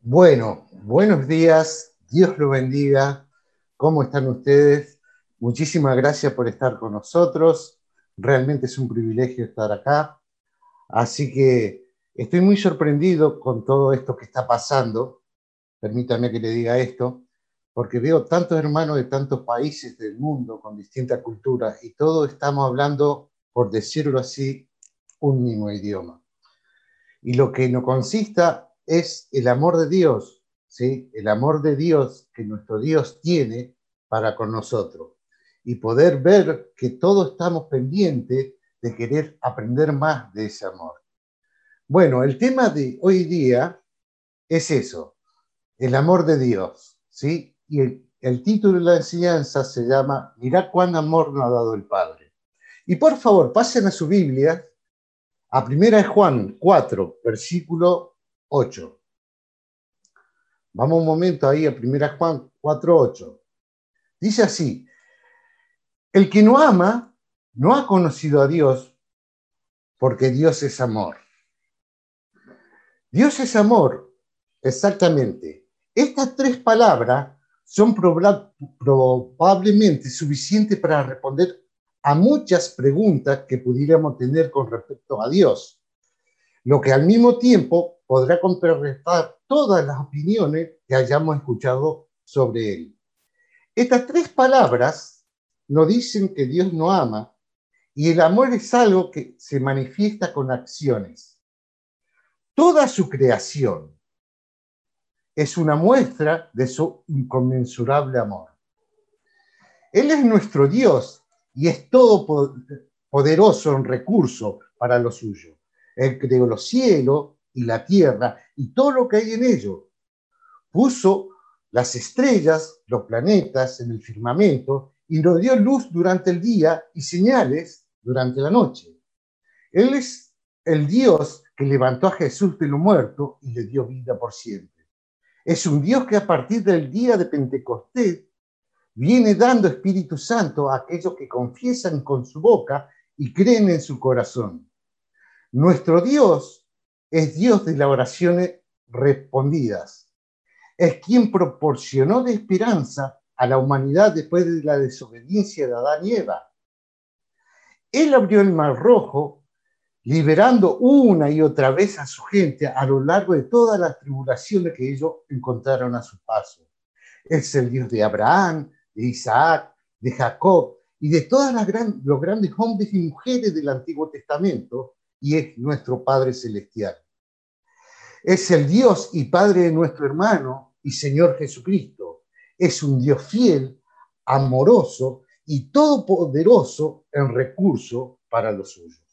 Bueno, buenos días, Dios lo bendiga. ¿Cómo están ustedes? Muchísimas gracias por estar con nosotros. Realmente es un privilegio estar acá. Así que estoy muy sorprendido con todo esto que está pasando. Permítame que le diga esto, porque veo tantos hermanos de tantos países del mundo con distintas culturas y todos estamos hablando, por decirlo así, un mismo idioma. Y lo que nos consista es el amor de Dios, ¿sí? El amor de Dios que nuestro Dios tiene para con nosotros. Y poder ver que todos estamos pendientes de querer aprender más de ese amor. Bueno, el tema de hoy día es eso, el amor de Dios, ¿sí? Y el título de la enseñanza se llama Mirad cuán amor nos ha dado el Padre. Y por favor, pasen a su Biblia a 1 Juan 4, versículo 8. Vamos un momento ahí a 1 Juan 4:8. Dice así: el que no ama no ha conocido a Dios, porque Dios es amor. Dios es amor, exactamente. Estas tres palabras son probablemente suficientes para responder a muchas preguntas que pudiéramos tener con respecto a Dios, lo que al mismo tiempo podrá contrarrestar todas las opiniones que hayamos escuchado sobre él. Estas tres palabras nos dicen que Dios no ama, y el amor es algo que se manifiesta con acciones. Toda su creación es una muestra de su inconmensurable amor. Él es nuestro Dios y es todopoderoso en recursos para lo suyo. Él creó los cielos y la tierra y todo lo que hay en ellos. Puso las estrellas, los planetas en el firmamento y nos dio luz durante el día y señales durante la noche. Él es el Dios que levantó a Jesús de los muertos y le dio vida por siempre. Es un Dios que a partir del día de Pentecostés viene dando Espíritu Santo a aquellos que confiesan con su boca y creen en su corazón. Nuestro Dios es Dios de las oraciones respondidas. Es quien proporcionó de esperanza a la humanidad después de la desobediencia de Adán y Eva. Él abrió el Mar Rojo, liberando una y otra vez a su gente a lo largo de todas las tribulaciones que ellos encontraron a su paso. Es el Dios de Abraham, de Isaac, de Jacob y de todos los grandes hombres y mujeres del Antiguo Testamento, y es nuestro Padre Celestial. Es el Dios y Padre de nuestro hermano y Señor Jesucristo. Es un Dios fiel, amoroso y todopoderoso en recurso para los suyos.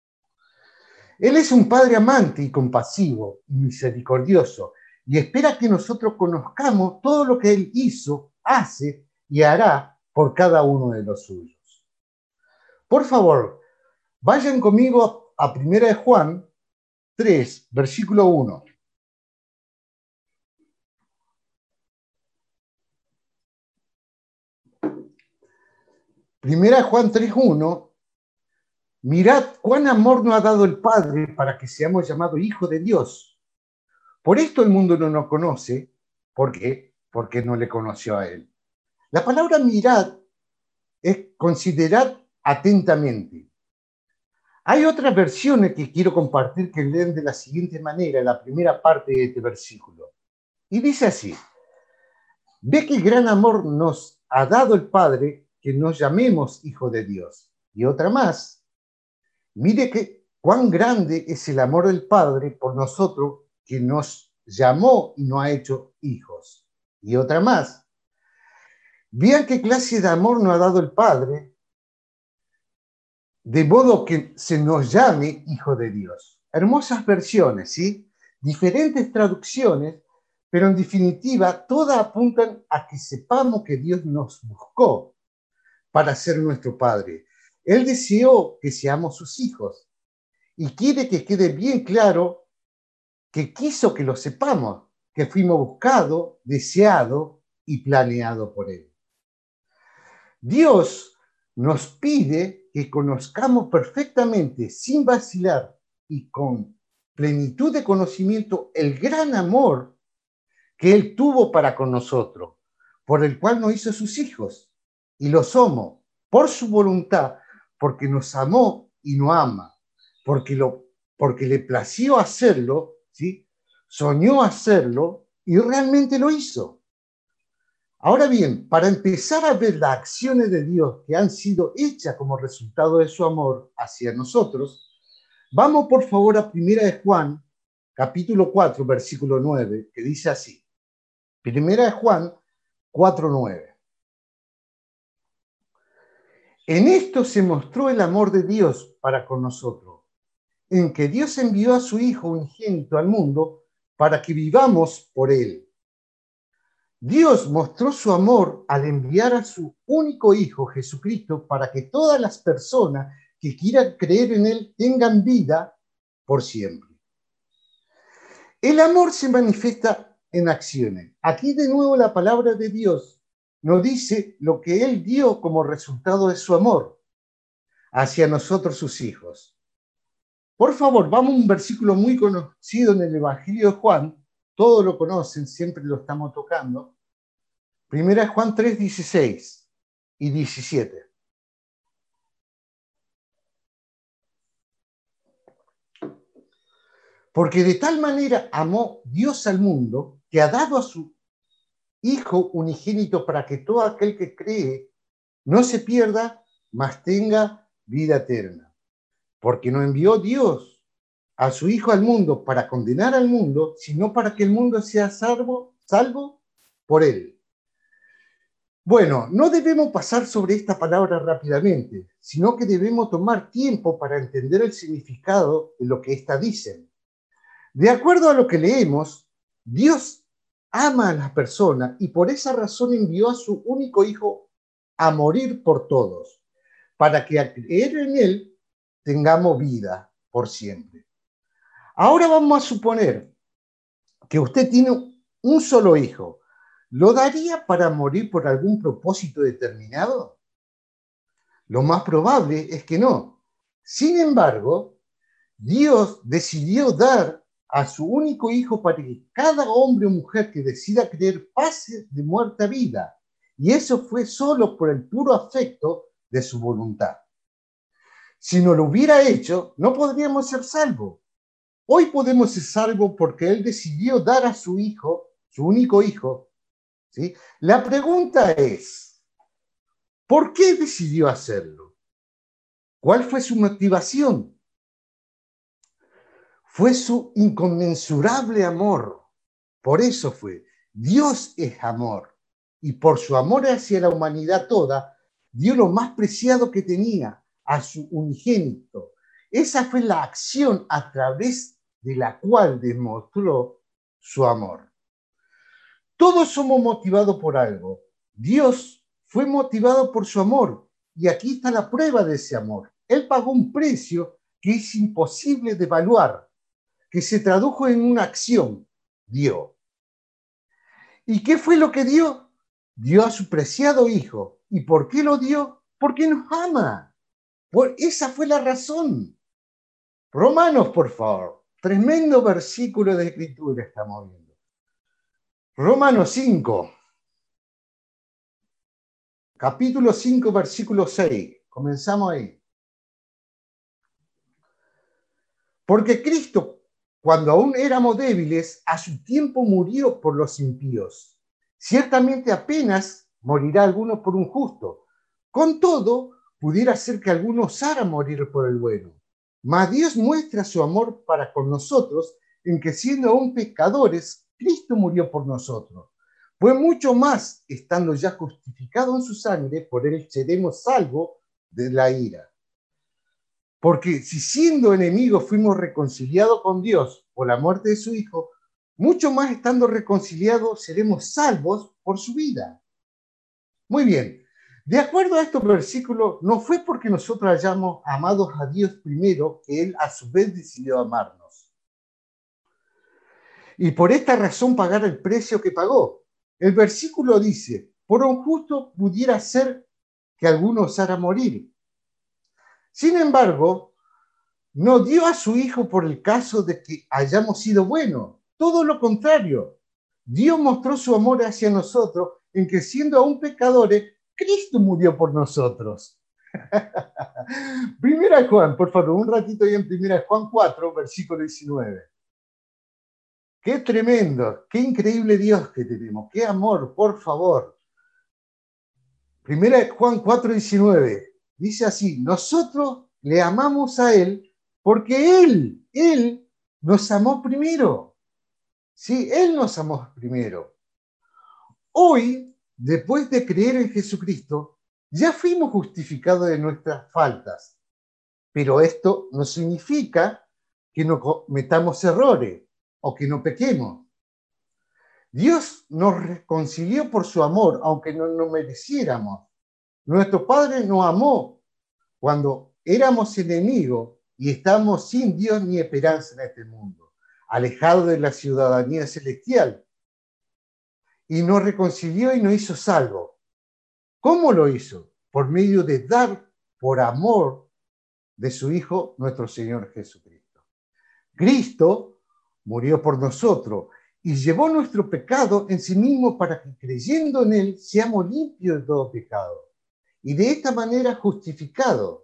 Él es un Padre amante y compasivo y misericordioso y espera que nosotros conozcamos todo lo que Él hizo, hace y hará por cada uno de los suyos. Por favor, vayan conmigo a 1 Juan 3, versículo 1. 1 Juan 3:1. Mirad cuán amor nos ha dado el Padre para que seamos llamados hijos de Dios. Por esto el mundo no nos conoce. ¿Por qué? Porque no le conoció a Él. La palabra mirad es considerar atentamente. Hay otras versiones que quiero compartir que leen de la siguiente manera, la primera parte de este versículo. Y dice así: ve qué gran amor nos ha dado el Padre que nos llamemos hijos de Dios. Y otra más: mire que cuán grande es el amor del Padre por nosotros que nos llamó y nos ha hecho hijos. Y otra más: vean qué clase de amor nos ha dado el Padre, de modo que se nos llame hijo de Dios. Hermosas versiones, ¿sí? Diferentes traducciones, pero en definitiva todas apuntan a que sepamos que Dios nos buscó para ser nuestro Padre. Él deseó que seamos sus hijos y quiere que quede bien claro que quiso que lo sepamos, que fuimos buscados, deseados y planeados por Él. Dios nos pide que conozcamos perfectamente, sin vacilar y con plenitud de conocimiento, el gran amor que Él tuvo para con nosotros, por el cual nos hizo sus hijos, y lo somos, por su voluntad, porque nos amó y nos ama, porque le plació hacerlo, ¿sí? Soñó hacerlo y realmente lo hizo. Ahora bien, para empezar a ver las acciones de Dios que han sido hechas como resultado de su amor hacia nosotros, vamos por favor a 1 de Juan, capítulo 4, versículo 9, que dice así. 1 de Juan 4, 9. En esto se mostró el amor de Dios para con nosotros, en que Dios envió a su Hijo unigénito al mundo para que vivamos por Él. Dios mostró su amor al enviar a su único Hijo, Jesucristo, para que todas las personas que quieran creer en Él tengan vida por siempre. El amor se manifiesta en acciones. Aquí de nuevo la palabra de Dios nos dice lo que Él dio como resultado de su amor hacia nosotros, sus hijos. Por favor, vamos a un versículo muy conocido en el Evangelio de Juan. Todos lo conocen, siempre lo estamos tocando. 1 Juan 3, 16 y 17. Porque de tal manera amó Dios al mundo que ha dado a su Hijo unigénito para que todo aquel que cree no se pierda, mas tenga vida eterna. Porque no envió Dios a su Hijo al mundo para condenar al mundo, sino para que el mundo sea salvo por él. Bueno, no debemos pasar sobre esta palabra rápidamente, sino que debemos tomar tiempo para entender el significado de lo que ésta dice. De acuerdo a lo que leemos, Dios ama a las personas y por esa razón envió a su único Hijo a morir por todos, para que al creer en Él tengamos vida por siempre. Ahora vamos a suponer que usted tiene un solo hijo. ¿Lo daría para morir por algún propósito determinado? Lo más probable es que no. Sin embargo, Dios decidió dar a su único hijo para que cada hombre o mujer que decida creer pase de muerte a vida. Y eso fue solo por el puro afecto de su voluntad. Si no lo hubiera hecho, no podríamos ser salvos. Hoy podemos ser salvos porque Él decidió dar a su hijo, su único hijo, ¿sí? La pregunta es, ¿por qué decidió hacerlo? ¿Cuál fue su motivación? Fue su inconmensurable amor. Por eso fue. Dios es amor. Y por su amor hacia la humanidad toda, dio lo más preciado que tenía, a su unigénito. Esa fue la acción a través de la cual demostró su amor. Todos somos motivados por algo. Dios fue motivado por su amor. Y aquí está la prueba de ese amor. Él pagó un precio que es imposible de evaluar, que se tradujo en una acción. Dio. ¿Y qué fue lo que dio? Dio a su preciado hijo. ¿Y por qué lo dio? Porque nos ama. Esa fue la razón. Romanos, por favor. Tremendo versículo de escritura estamos viendo. Romanos 5. Capítulo 5, versículo 6. Comenzamos ahí. Porque Cristo, cuando aún éramos débiles, a su tiempo murió por los impíos. Ciertamente apenas morirá alguno por un justo. Con todo, pudiera ser que alguno osara morir por el bueno. Mas Dios muestra su amor para con nosotros en que siendo aún pecadores, Cristo murió por nosotros. Fue mucho más, estando ya justificado en su sangre, por él seremos salvos de la ira. Porque si siendo enemigos fuimos reconciliados con Dios por la muerte de su Hijo, mucho más estando reconciliados seremos salvos por su vida. Muy bien, de acuerdo a estos versículos, no fue porque nosotros hayamos amado a Dios primero que Él a su vez decidió amarnos. Y por esta razón pagar el precio que pagó. El versículo dice, por un justo pudiera ser que alguno osara morir. Sin embargo, no dio a su Hijo por el caso de que hayamos sido buenos. Todo lo contrario. Dios mostró su amor hacia nosotros en que siendo aún pecadores, Cristo murió por nosotros. Primera de Juan, por favor, un ratito ahí en Primera de Juan 4, versículo 19. Qué tremendo, qué increíble Dios que tenemos, qué amor, por favor. Primera de Juan 4, 19. Dice así, nosotros le amamos a Él porque Él nos amó primero. Sí, Él nos amó primero. Hoy, después de creer en Jesucristo, ya fuimos justificados de nuestras faltas. Pero esto no significa que no cometamos errores o que no pequemos. Dios nos reconcilió por su amor, aunque no lo mereciéramos. Nuestro Padre nos amó cuando éramos enemigos y estábamos sin Dios ni esperanza en este mundo, alejados de la ciudadanía celestial. Y nos reconcilió y nos hizo salvos. ¿Cómo lo hizo? Por medio de dar por amor de su Hijo, nuestro Señor Jesucristo. Cristo murió por nosotros y llevó nuestro pecado en sí mismo para que creyendo en Él seamos limpios de todo pecado. Y de esta manera justificados.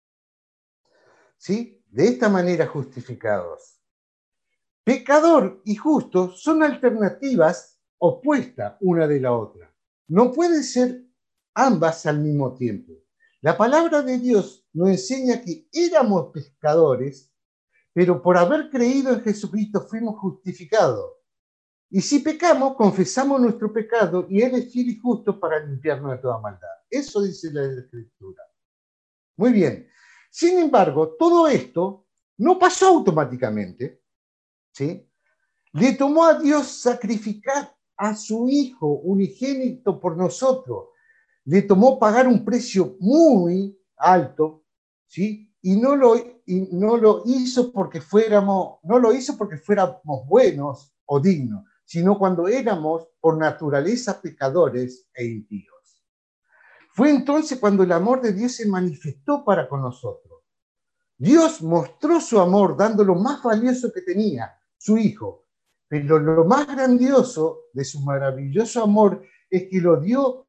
¿Sí? De esta manera justificados. Pecador y justo son alternativas opuestas una de la otra. No pueden ser ambas al mismo tiempo. La palabra de Dios nos enseña que éramos pecadores, pero por haber creído en Jesucristo fuimos justificados. Y si pecamos, confesamos nuestro pecado y Él es fiel y justo para limpiarnos de toda maldad. Eso dice la Escritura. Muy bien. Sin embargo, todo esto no pasó automáticamente, ¿sí? Le tomó a Dios sacrificar a su Hijo unigénito por nosotros. Le tomó pagar un precio muy alto, ¿sí? Y no lo hizo porque fuéramos buenos o dignos, sino cuando éramos por naturaleza pecadores e impíos. Fue entonces cuando el amor de Dios se manifestó para con nosotros. Dios mostró su amor dando lo más valioso que tenía, su Hijo. Pero lo más grandioso de su maravilloso amor es que lo dio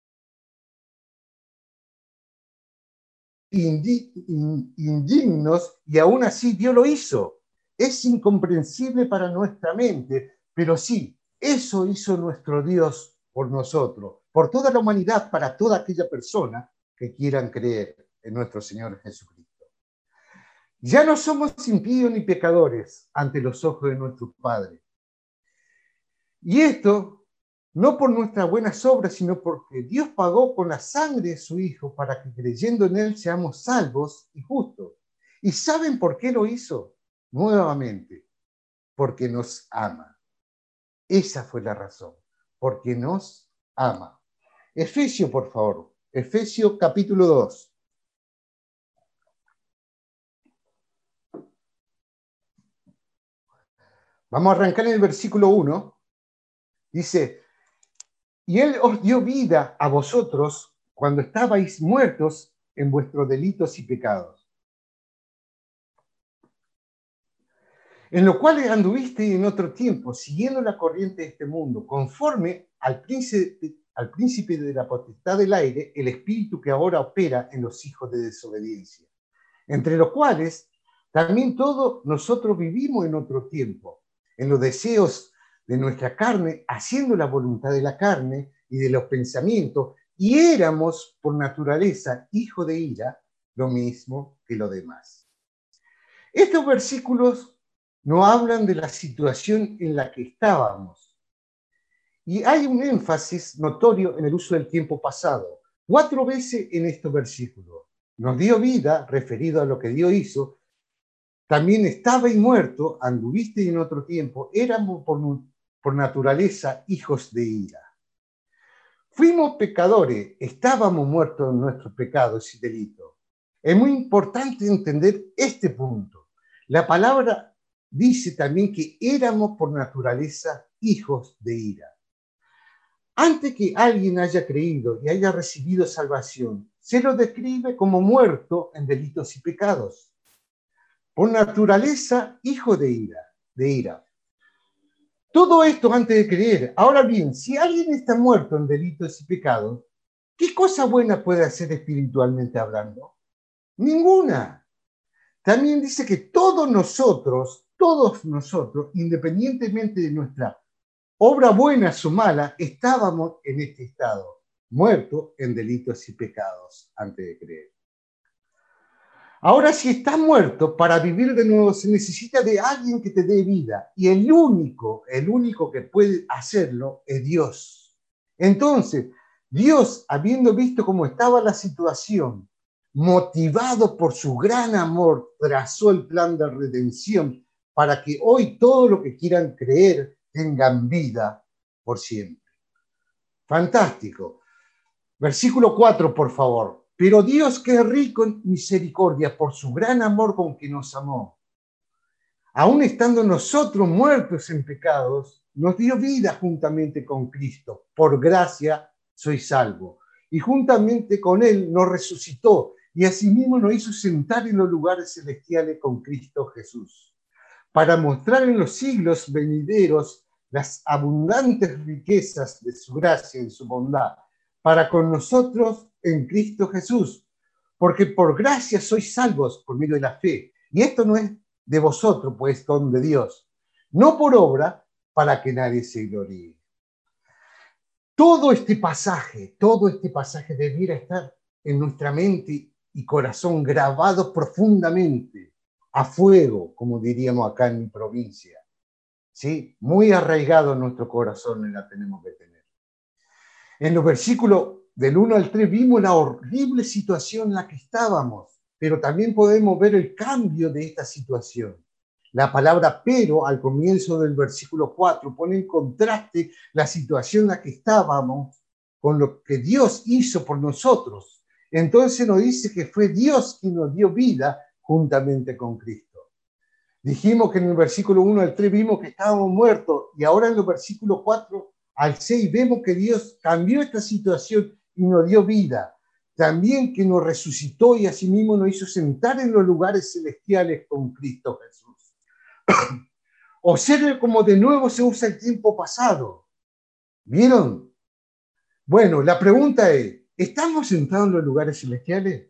indignos y aún así Dios lo hizo. Es incomprensible para nuestra mente, pero sí, eso hizo nuestro Dios por nosotros, por toda la humanidad, para toda aquella persona que quieran creer en nuestro Señor Jesucristo. Ya no somos impíos ni pecadores ante los ojos de nuestro Padre. Y esto no por nuestras buenas obras, sino porque Dios pagó con la sangre de su Hijo para que creyendo en Él seamos salvos y justos. ¿Y saben por qué lo hizo? Nuevamente, porque nos ama. Esa fue la razón, porque nos ama. Efesios, por favor. Efesios capítulo 2. Vamos a arrancar en el versículo 1. Dice, y Él os dio vida a vosotros cuando estabais muertos en vuestros delitos y pecados, en lo cual anduviste en otro tiempo, siguiendo la corriente de este mundo, conforme al príncipe de la potestad del aire, el espíritu que ahora opera en los hijos de desobediencia, entre los cuales también todos nosotros vivimos en otro tiempo, en los deseos de nuestra carne, haciendo la voluntad de la carne y de los pensamientos, y éramos por naturaleza hijos de ira, lo mismo que lo demás. Estos versículos nos hablan de la situación en la que estábamos. Y hay un énfasis notorio en el uso del tiempo pasado. 4 veces en estos versículos. Nos dio vida, referido a lo que Dios hizo. También estaba y muerto, anduviste en otro tiempo. Éramos por naturaleza hijos de ira. Fuimos pecadores, estábamos muertos en nuestros pecados y delitos. Es muy importante entender este punto. La palabra dice también que éramos por naturaleza hijos de ira. Antes que alguien haya creído y haya recibido salvación, se lo describe como muerto en delitos y pecados. Por naturaleza, hijo de ira. Todo esto antes de creer. Ahora bien, si alguien está muerto en delitos y pecados, ¿qué cosa buena puede hacer espiritualmente hablando? Ninguna. También dice que todos nosotros, independientemente de nuestra obra buena o mala, estábamos en este estado, muertos en delitos y pecados antes de creer. Ahora, si estás muerto, para vivir de nuevo se necesita de alguien que te dé vida. Y el único que puede hacerlo es Dios. Entonces, Dios, habiendo visto cómo estaba la situación, motivado por su gran amor, trazó el plan de redención para que hoy todo lo que quieran creer tengan vida por siempre. Fantástico. Versículo 4, por favor. Pero Dios, que es rico en misericordia por su gran amor con que nos amó, aun estando nosotros muertos en pecados, nos dio vida juntamente con Cristo. Por gracia soy salvo. Y juntamente con Él nos resucitó y asimismo nos hizo sentar en los lugares celestiales con Cristo Jesús, para mostrar en los siglos venideros las abundantes riquezas de su gracia y su bondad para con nosotros en Cristo Jesús, porque por gracia sois salvos por medio de la fe. Y esto no es de vosotros, pues don de Dios, no por obra, para que nadie se gloríe. Todo este pasaje debiera estar en nuestra mente y corazón grabado profundamente, a fuego, como diríamos acá en mi provincia. ¿Sí? Muy arraigado en nuestro corazón y la tenemos que tener. En los versículos del 1 al 3 vimos la horrible situación en la que estábamos, pero también podemos ver el cambio de esta situación. La palabra pero al comienzo del versículo 4 pone en contraste la situación en la que estábamos con lo que Dios hizo por nosotros. Entonces nos dice que fue Dios quien nos dio vida juntamente con Cristo. Dijimos que en el versículo 1 al 3 vimos que estábamos muertos y ahora en los versículos 4 al 6 vemos que Dios cambió esta situación y nos dio vida. También que nos resucitó y asimismo nos hizo sentar en los lugares celestiales con Cristo Jesús. Observen cómo de nuevo se usa el tiempo pasado. ¿Vieron? Bueno, la pregunta es, ¿estamos sentados en los lugares celestiales?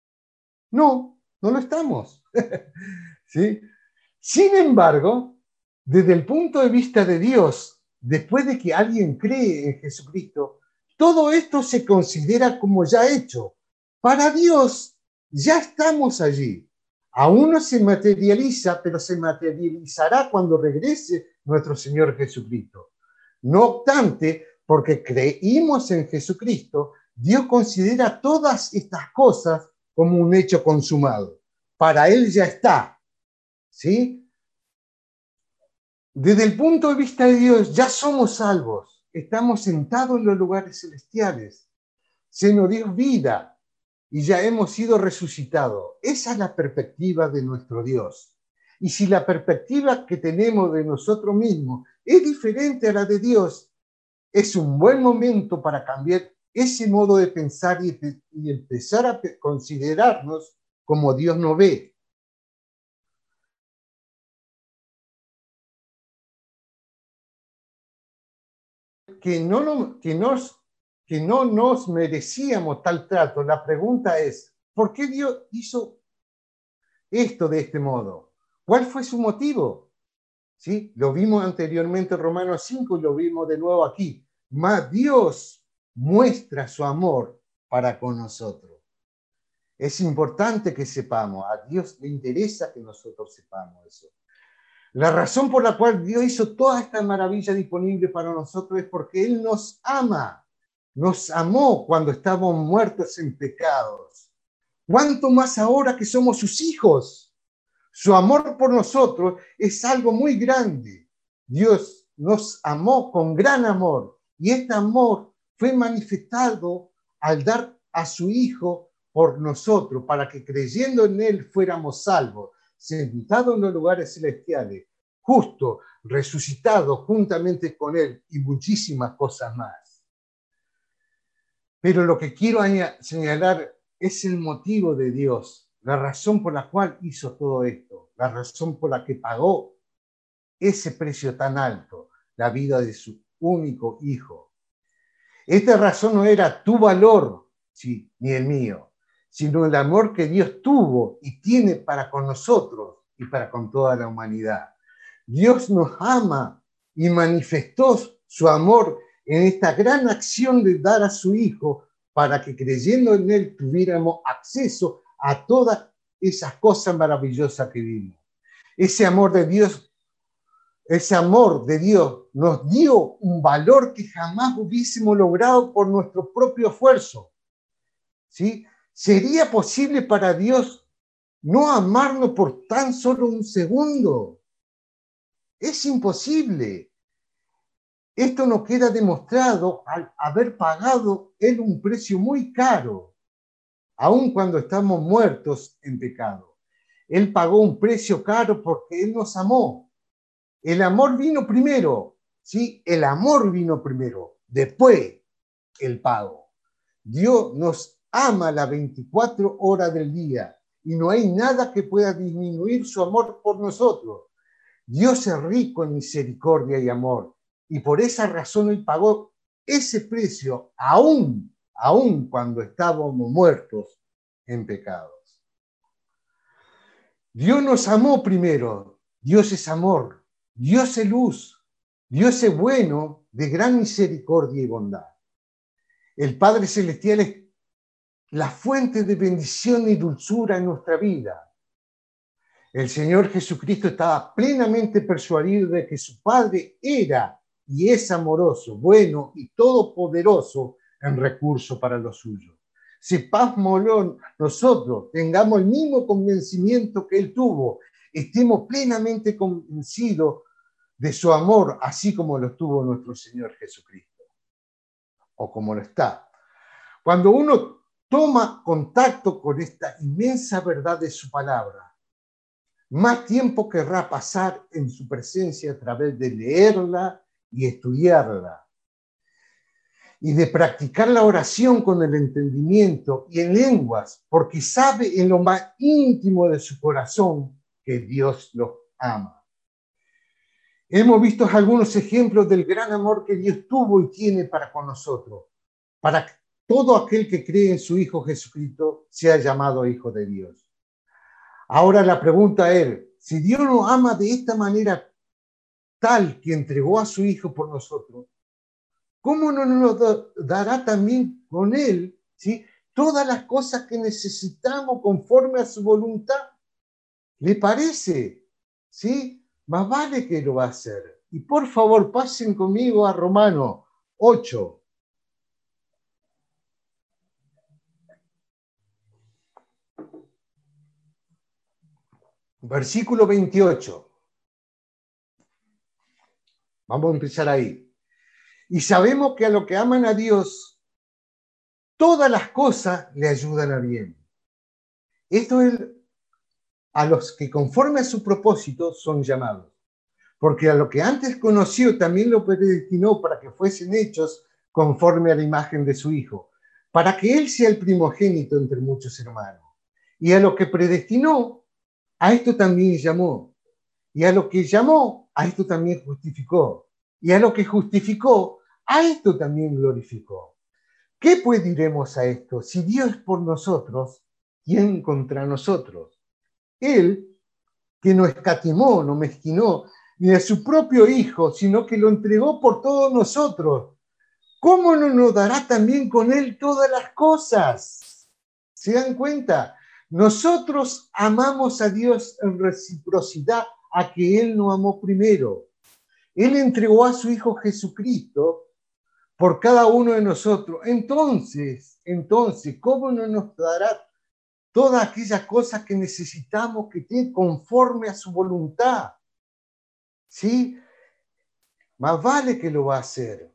No, no lo estamos. ¿Sí? Sin embargo, desde el punto de vista de Dios, después de que alguien cree en Jesucristo, todo esto se considera como ya hecho. Para Dios, ya estamos allí. Aún no se materializa, pero se materializará cuando regrese nuestro Señor Jesucristo. No obstante, porque creímos en Jesucristo, Dios considera todas estas cosas como un hecho consumado. Para Él ya está. ¿Sí? Desde el punto de vista de Dios, ya somos salvos. Estamos sentados en los lugares celestiales. Se nos dio vida y ya hemos sido resucitados. Esa es la perspectiva de nuestro Dios. Y si la perspectiva que tenemos de nosotros mismos es diferente a la de Dios, es un buen momento para cambiar ese modo de pensar y empezar a considerarnos como Dios nos ve. Que no nos merecíamos tal trato. La pregunta es, ¿por qué Dios hizo esto de este modo? ¿Cuál fue su motivo? ¿Sí? Lo vimos anteriormente en Romanos 5 y lo vimos de nuevo aquí. Mas Dios muestra su amor para con nosotros. Es importante que sepamos, a Dios le interesa que nosotros sepamos eso. La razón por la cual Dios hizo toda esta maravilla disponible para nosotros es porque Él nos ama. Nos amó cuando estábamos muertos en pecados. ¿Cuánto más ahora que somos sus hijos? Su amor por nosotros es algo muy grande. Dios nos amó con gran amor y este amor fue manifestado al dar a su Hijo por nosotros, para que creyendo en Él fuéramos salvos, sentados en los lugares celestiales, justo, resucitado juntamente con Él y muchísimas cosas más. Pero lo que quiero señalar es el motivo de Dios, la razón por la cual hizo todo esto, la razón por la que pagó ese precio tan alto. la vida de su único hijo. Esta razón no era tu valor, sí, ni el mío, sino el amor que Dios tuvo y tiene para con nosotros y para con toda la humanidad. Dios nos ama y manifestó su amor en esta gran acción de dar a su Hijo para que creyendo en Él tuviéramos acceso a todas esas cosas maravillosas que vimos. Ese amor de Dios nos dio un valor que jamás hubiésemos logrado por nuestro propio esfuerzo. ¿Sí? ¿Sería posible para Dios no amarnos por tan solo un segundo? Es imposible. Esto nos queda demostrado al haber pagado Él un precio muy caro, aun cuando estamos muertos en pecado. Él pagó un precio caro porque Él nos amó. El amor vino primero, ¿sí? El amor vino primero, después el pago. Dios nos ama las 24 horas del día y no hay nada que pueda disminuir su amor por nosotros. Dios es rico en misericordia y amor y por esa razón Él pagó ese precio aún cuando estábamos muertos en pecados. Dios nos amó primero. Dios es amor. Dios es luz. Dios es bueno, de gran misericordia y bondad. El Padre Celestial es la fuente de bendición y dulzura en nuestra vida. El Señor Jesucristo estaba plenamente persuadido de que su Padre era y es amoroso, bueno y todopoderoso en recurso para lo suyo. Sepámoslo nosotros, tengamos el mismo convencimiento que Él tuvo, estemos plenamente convencidos de su amor, así como lo tuvo nuestro Señor Jesucristo, o como lo está. Cuando uno toma contacto con esta inmensa verdad de su palabra, más tiempo querrá pasar en su presencia a través de leerla y estudiarla, y de practicar la oración con el entendimiento y en lenguas, porque sabe en lo más íntimo de su corazón que Dios los ama. Hemos visto algunos ejemplos del gran amor que Dios tuvo y tiene para con nosotros, para que todo aquel que cree en su Hijo Jesucristo sea llamado Hijo de Dios. Ahora la pregunta es, si Dios nos ama de esta manera tal que entregó a su Hijo por nosotros, ¿cómo no nos dará también con Él, ¿sí?, todas las cosas que necesitamos conforme a su voluntad? ¿Le parece? ¿Sí? Más vale que lo va a hacer. Y por favor, pasen conmigo a Romanos 8. Versículo 28. Vamos a empezar ahí. Y sabemos que a los que aman a Dios, todas las cosas le ayudan a bien. Esto es a los que conforme a su propósito son llamados. Porque a lo que antes conoció también lo predestinó para que fuesen hechos conforme a la imagen de su Hijo, para que Él sea el primogénito entre muchos hermanos. Y a lo que predestinó, a esto también llamó. Y a lo que llamó, a esto también justificó. Y a lo que justificó, a esto también glorificó. ¿Qué pues diremos a esto? Si Dios es por nosotros, ¿quién contra nosotros? Él, que no escatimó, no mezquinó, ni a su propio Hijo, sino que lo entregó por todos nosotros, ¿cómo no nos dará también con Él todas las cosas? ¿Se dan cuenta? Nosotros amamos a Dios en reciprocidad a que Él nos amó primero. Él entregó a su Hijo Jesucristo por cada uno de nosotros. Entonces, ¿cómo no nos dará todas aquellas cosas que necesitamos que estén conforme a su voluntad? ¿Sí? Más vale que lo va a hacer.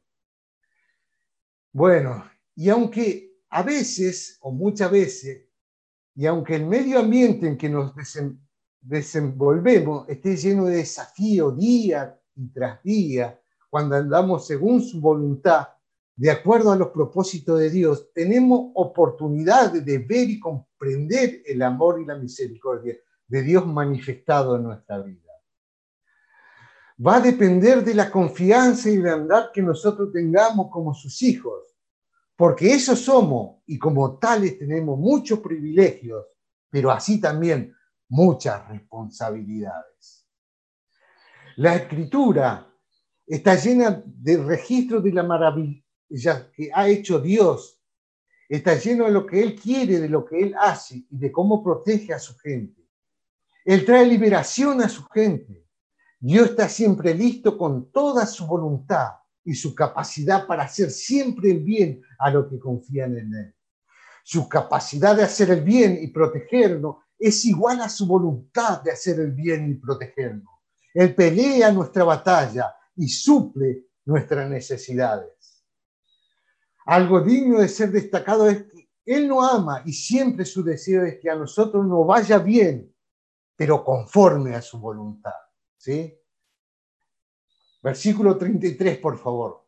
Bueno, y aunque a veces, o muchas veces, y aunque el medio ambiente en que nos desenvolvemos esté lleno de desafíos día y tras día, cuando andamos según su voluntad, de acuerdo a los propósitos de Dios, tenemos oportunidad de ver y comprender el amor y la misericordia de Dios manifestado en nuestra vida. va a depender de la confianza y el andar que nosotros tengamos como sus hijos, porque eso somos y como tales tenemos muchos privilegios, pero así también muchas responsabilidades. La Escritura está llena de registros de la maravilla que ha hecho Dios. Está lleno de lo que Él quiere, de lo que Él hace y de cómo protege a su gente. Él trae liberación a su gente. Dios está siempre listo con toda su voluntad y su capacidad para hacer siempre el bien a los que confían en Él. Su capacidad de hacer el bien y protegernos es igual a su voluntad de hacer el bien y protegernos. Él pelea nuestra batalla y suple nuestras necesidades. Algo digno de ser destacado es que Él nos ama y siempre su deseo es que a nosotros nos vaya bien, pero conforme a su voluntad. ¿Sí? Versículo 33, por favor.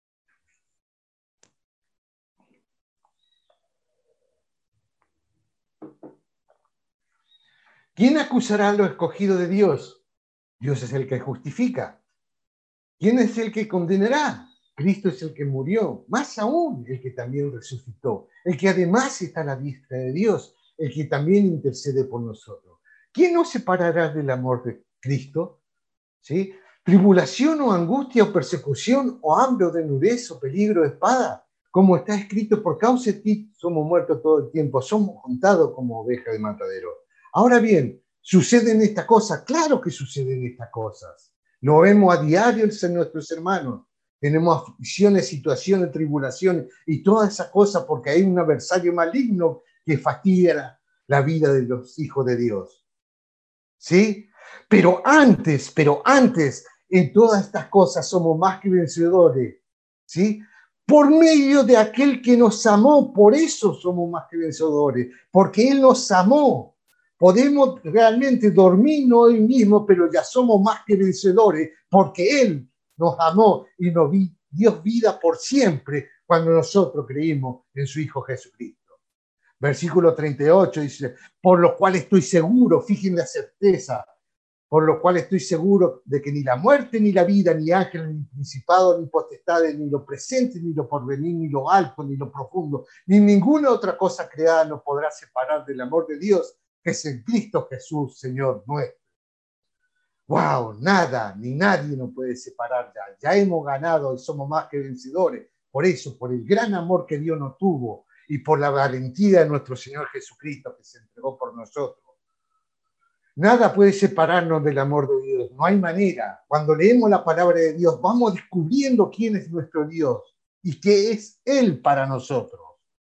¿Quién acusará a los escogidos de Dios? Dios es el que justifica. ¿Quién es el que condenará? Cristo es el que murió, más aún el que también resucitó, el que además está a la diestra de Dios, el que también intercede por nosotros. ¿Quién nos separará del amor de Cristo? ¿Sí? ¿Tribulación o angustia o persecución o hambre o desnudez o peligro de espada? Como está escrito, por causa de ti somos muertos todo el tiempo, somos contados como ovejas de matadero. Ahora bien, ¿suceden estas cosas? Claro que suceden estas cosas. Lo vemos a diario en nuestros hermanos. Tenemos aflicciones, situaciones, tribulaciones y todas esas cosas porque hay un adversario maligno que fastidia la vida de los hijos de Dios. ¿Sí? Pero antes, en todas estas cosas somos más que vencedores. ¿Sí? Por medio de aquel que nos amó, por eso somos más que vencedores, porque Él nos amó. Podemos realmente dormir hoy mismo, pero ya somos más que vencedores, porque Él nos amó y nos dio vida por siempre cuando nosotros creímos en su Hijo Jesucristo. Versículo 38 dice, por lo cual estoy seguro, fíjense la certeza, por lo cual estoy seguro de que ni la muerte, ni la vida, ni ángeles, ni principados, ni potestades, ni lo presente, ni lo porvenir, ni lo alto, ni lo profundo, ni ninguna otra cosa creada nos podrá separar del amor de Dios, que es en Cristo Jesús, Señor nuestro. ¡Wow! Nada, ni nadie nos puede separar ya. Ya hemos ganado y somos más que vencedores. Por eso, por el gran amor que Dios nos tuvo y por la valentía de nuestro Señor Jesucristo que se entregó por nosotros. Nada puede separarnos del amor de Dios, no hay manera. Cuando leemos la palabra de Dios, vamos descubriendo quién es nuestro Dios y qué es Él para nosotros.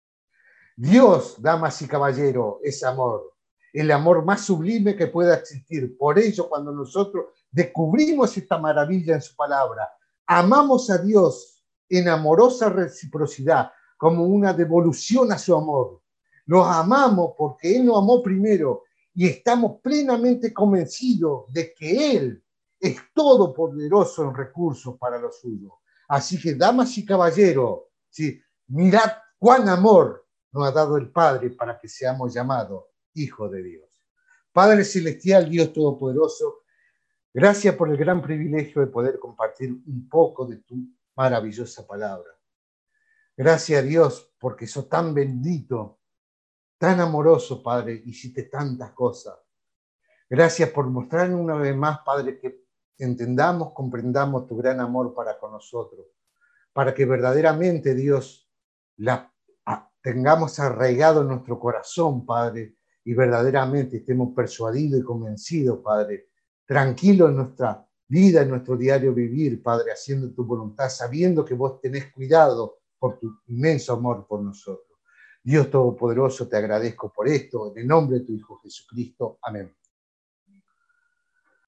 Dios, damas y caballeros, es amor, el amor más sublime que pueda existir. Por ello, cuando nosotros descubrimos esta maravilla en su palabra, amamos a Dios en amorosa reciprocidad, como una devolución a su amor. Los amamos porque Él nos amó primero y estamos plenamente convencidos de que Él es todopoderoso en recursos para los suyos. Así que, damas y caballeros, ¿sí? Mirad cuán amor nos ha dado el Padre para que seamos llamados hijos de Dios. Padre Celestial, Dios Todopoderoso, gracias por el gran privilegio de poder compartir un poco de tu maravillosa palabra. Gracias a Dios porque sos tan bendito, tan amoroso, Padre, hiciste tantas cosas. Gracias por mostrarnos una vez más, Padre, que entendamos, comprendamos tu gran amor para con nosotros, para que verdaderamente, Dios, tengamos arraigado en nuestro corazón, Padre, y verdaderamente estemos persuadidos y convencidos, Padre, tranquilos en nuestra vida, en nuestro diario vivir, Padre, haciendo tu voluntad, sabiendo que vos tenés cuidado por tu inmenso amor por nosotros. Dios Todopoderoso, te agradezco por esto, en el nombre de tu Hijo Jesucristo. Amén.